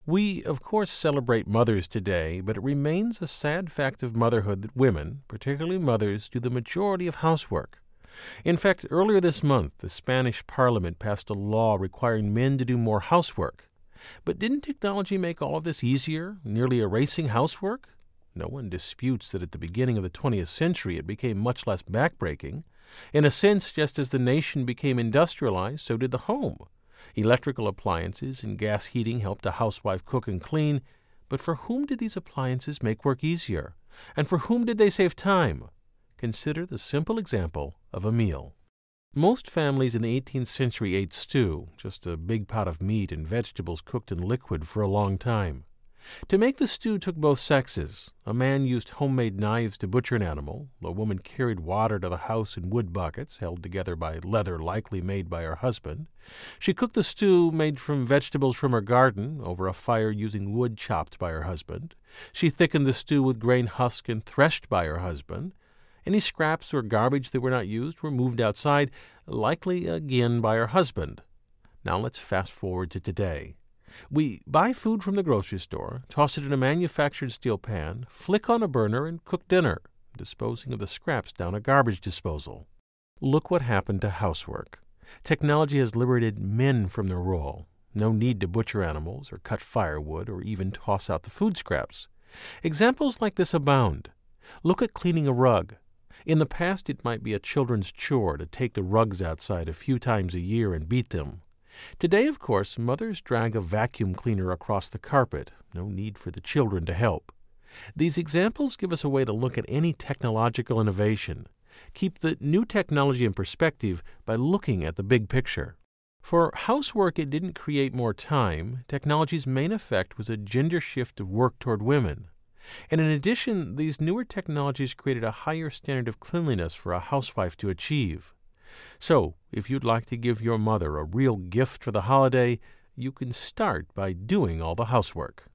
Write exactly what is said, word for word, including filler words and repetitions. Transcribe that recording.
We, of course, celebrate mothers today, but it remains a sad fact of motherhood that women, particularly mothers, do the majority of housework. In fact, earlier this month, the Spanish Parliament passed a law requiring men to do more housework. But didn't technology make all of this easier, nearly erasing housework? No one disputes that at the beginning of the twentieth century it became much less backbreaking. In a sense, just as the nation became industrialized, so did the home. Electrical appliances and gas heating helped a housewife cook and clean, but for whom did these appliances make work easier? And for whom did they save time? Consider the simple example of a meal. Most families in the eighteenth century ate stew, just a big pot of meat and vegetables cooked in liquid for a long time. To make the stew took both sexes. A man used homemade knives to butcher an animal. A woman carried water to the house in wood buckets, held together by leather likely made by her husband. She cooked the stew made from vegetables from her garden over a fire using wood chopped by her husband. She thickened the stew with grain husked and threshed by her husband. Any scraps or garbage that were not used were moved outside, likely again by her husband. Now let's fast forward to today. We buy food from the grocery store, toss it in a manufactured steel pan, flick on a burner, and cook dinner, disposing of the scraps down a garbage disposal. Look what happened to housework. Technology has liberated men from their role. No need to butcher animals or cut firewood or even toss out the food scraps. Examples like this abound. Look at cleaning a rug. In the past, it might be a children's chore to take the rugs outside a few times a year and beat them. Today, of course, mothers drag a vacuum cleaner across the carpet. No need for the children to help. These examples give us a way to look at any technological innovation. Keep the new technology in perspective by looking at the big picture. For housework, it didn't create more time. Technology's main effect was a gender shift of work toward women. And in addition, these newer technologies created a higher standard of cleanliness for a housewife to achieve. So, if you'd like to give your mother a real gift for the holiday, you can start by doing all the housework.